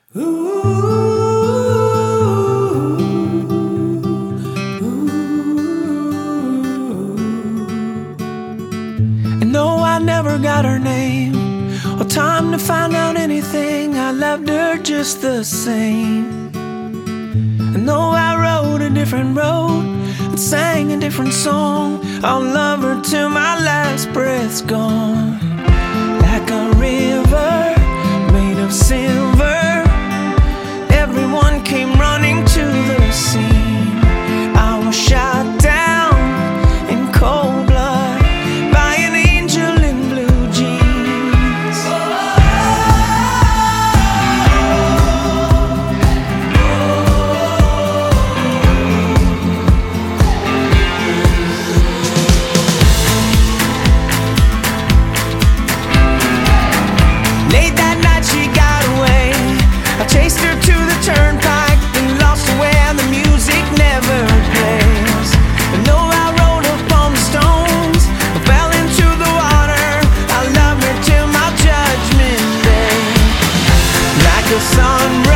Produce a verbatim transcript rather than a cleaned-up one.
Ooh, ooh. And no, I never got her name or time to find out anything. I loved her just the same. And no, I rode a different road and sang a different song. I'll love her till my last breath's gone. Like a river made of silver, everyone came running to the scene. I was shot down in cold blood by an angel in blue jeans. Late that night she got away. I chased her to the turnpike and lost her where the music never plays. And no, I rolled up on the stones, I fell into the water. I love her till my judgment day. Like a sun